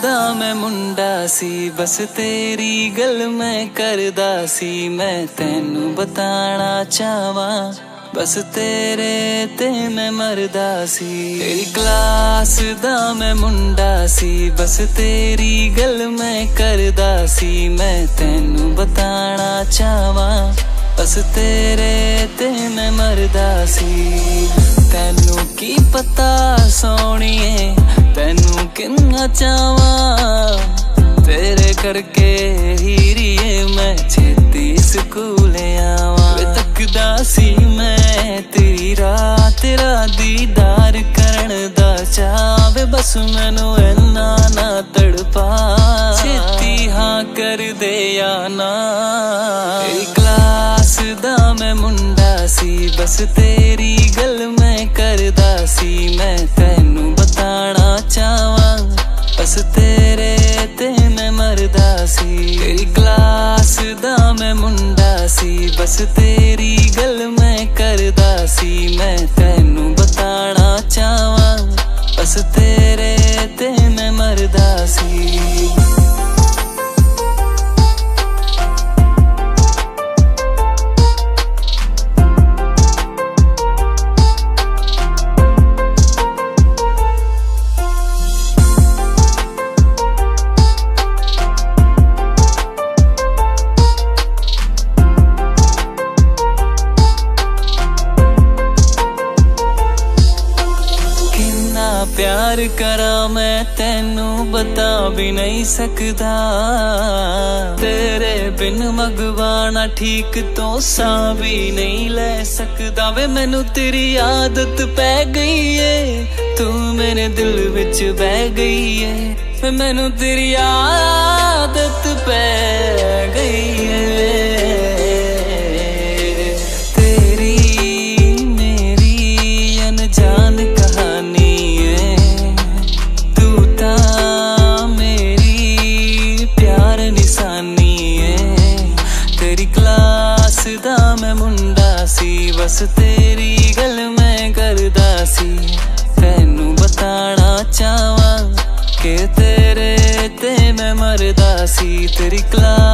दा मैं मुंडा सी, बस तेरी गल मैं करदा सी। मैं तैनू बताना चाहवा, बस तेरे ते मैं मरदा सी। तेरी क्लास दा मैं मुंडा सी, बस तेरी गल मैं करदा सी। मैं तैनू बताना चाहवा, बस तेरे ते मैं मरदा सी। तैनू की पता सोनिए, तैनू किन्ना चाहवा, तेरे करके हीरिए मैं छेती स्कूल आवा। तकदा सी मैं तेरी राह, तेरा दीदार करन दा चावे, बस मैनू इन्ना ना तड़पा, छेती हाँ कर दे या ना। तेरी क्लास दा मैं मुंडा सी, बस तेरी गल मैं करदा सी। मैं तैनू बताना चाहवा, बस तेरे ते मैं मरदा सी। तेरी क्लास दा मैं मुंडा सी, बस तेरी गल मैं करदा सी। मैं तैनू बताना चाहवा, बस तेरे ते मैं मरदा सी। प्यार करा मैं तैनू बता भी नहीं सकदा, तेरे बिन मगवाना ठीक तो सा भी नहीं ले सकदा। वे मैनू तेरी आदत पै गई है, तू मेरे दिल विच बह गई है। वे मैनू तेरी आदत पै गई है। तेरी मेरी अनजान कहानी, दा मैं मुंडा सी, बस तेरी गल मैं करदा सी। तैनू बताना चाहवा कि तेरे ते मैं मरदा सी। तेरी क्लास